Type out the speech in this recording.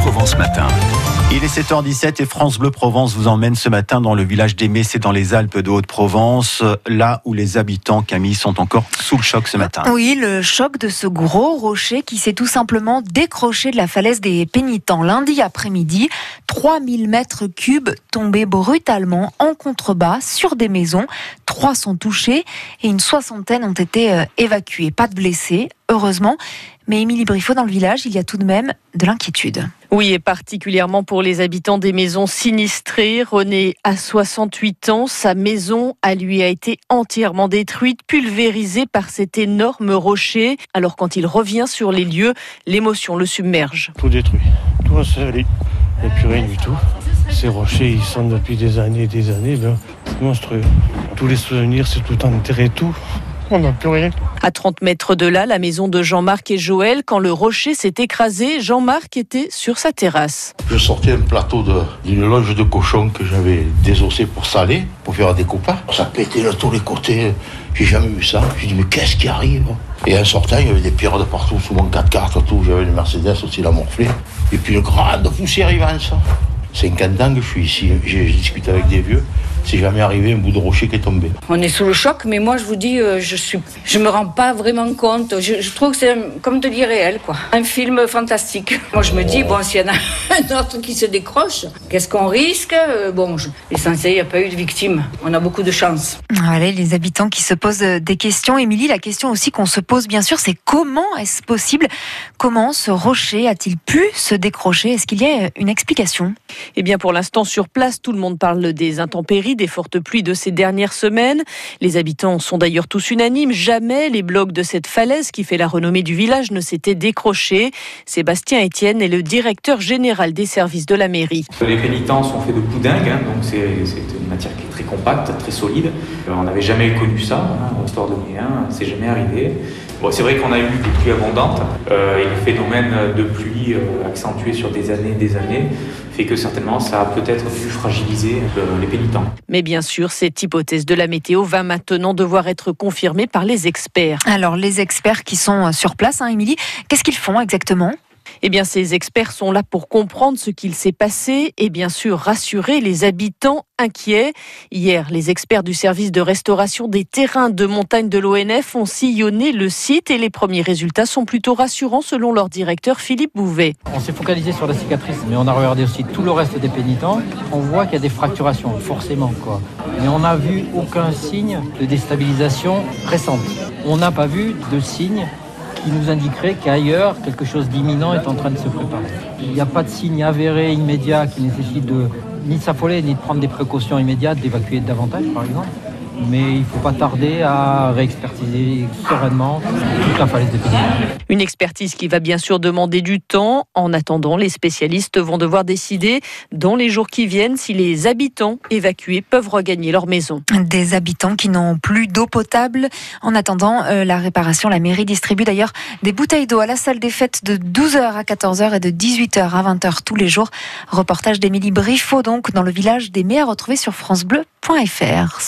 Provence Matin. Il est 7h17 et France Bleu Provence vous emmène ce matin dans le village d'Aimé, c'est dans les Alpes de Haute-Provence, là où les habitants, Camille, sont encore sous le choc ce matin. Oui, le choc de ce gros rocher qui s'est tout simplement décroché de la falaise des Pénitents lundi après-midi. 3000 mètres cubes tombés brutalement en contrebas sur des maisons. 3 sont touchés et une soixantaine ont été évacués. Pas de blessés, heureusement. Mais Émilie Briffaut, dans le village, il y a tout de même de l'inquiétude. Oui, et particulièrement pour les habitants des maisons sinistrées. René a 68 ans. Sa maison, lui, a été entièrement détruite, pulvérisée par cet énorme rocher. Alors quand il revient sur les lieux, l'émotion le submerge. Tout détruit, tout ensevelé. Il n'y a plus rien du tout. Ces rochers, ils sont depuis des années, monstrueux. Tous les souvenirs, c'est tout enterré, tout. On n'a plus rien. À 30 mètres de là, la maison de Jean-Marc et Joël, quand le rocher s'est écrasé, Jean-Marc était sur sa terrasse. Je sortais un plateau d'une longe de cochon que j'avais désossé pour saler, pour faire des copains. Ça pétait de tous les côtés. J'ai jamais vu ça. J'ai dit, mais qu'est-ce qui arrive? Et en sortant, il y avait des pierres de partout, sous mon 4x4, tout. J'avais une Mercedes aussi, la morflée. Et puis une grande poussière immense. 50 ans que je suis ici. J'ai discuté avec des vieux. C'est jamais arrivé un bout de rocher qui est tombé. On est sous le choc, mais moi je vous dis, je me rends pas vraiment compte. Je trouve que c'est comme de l'irréel, quoi. Un film fantastique. Moi je me dis, bon, s'il y en a un autre qui se décroche, qu'est-ce qu'on risque? L'essentiel, il n'y a pas eu de victimes. On a beaucoup de chance. Allez, les habitants qui se posent des questions. Émilie, la question aussi qu'on se pose bien sûr, c'est comment est-ce possible? Comment ce rocher a-t-il pu se décrocher? Est-ce qu'il y a une explication? Eh bien, pour l'instant, sur place, tout le monde parle des intempéries, des fortes pluies de ces dernières semaines. Les habitants sont d'ailleurs tous unanimes. Jamais les blocs de cette falaise qui fait la renommée du village ne s'étaient décrochés. Sébastien Etienne est le directeur général des services de la mairie. Les pénitents sont faits de poudingue, donc c'est une matière qui est très compacte, très solide. On n'avait jamais connu ça, dans l'histoire de Méun, c'est jamais arrivé. Bon, c'est vrai qu'on a eu des pluies abondantes et le phénomène de pluie accentué sur des années fait que certainement ça a peut-être pu fragiliser les pénitents. Mais bien sûr, cette hypothèse de la météo va maintenant devoir être confirmée par les experts. Alors, les experts qui sont sur place, Émilie, qu'est-ce qu'ils font exactement ? Eh bien, ces experts sont là pour comprendre ce qu'il s'est passé et bien sûr rassurer les habitants inquiets. Hier, les experts du service de restauration des terrains de montagne de l'ONF ont sillonné le site et les premiers résultats sont plutôt rassurants selon leur directeur Philippe Bouvet. On s'est focalisé sur la cicatrice, mais on a regardé aussi tout le reste des pénitents. On voit qu'il y a des fracturations, forcément, quoi. Mais on n'a vu aucun signe de déstabilisation récente. On n'a pas vu de signe qui nous indiquerait qu'ailleurs, quelque chose d'imminent est en train de se préparer. Il n'y a pas de signe avéré immédiat qui nécessite ni de s'affoler, ni de prendre des précautions immédiates, d'évacuer davantage, par exemple. Mais il ne faut pas tarder à réexpertiser sereinement toute la falaise des pénitents. Une expertise qui va bien sûr demander du temps. En attendant, les spécialistes vont devoir décider dans les jours qui viennent si les habitants évacués peuvent regagner leur maison. Des habitants qui n'ont plus d'eau potable. En attendant la réparation, la mairie distribue d'ailleurs des bouteilles d'eau à la salle des fêtes de 12h à 14h et de 18h à 20h tous les jours. Reportage d'Émilie Briffaut donc dans le village d'Aimé à retrouver sur francebleu.fr.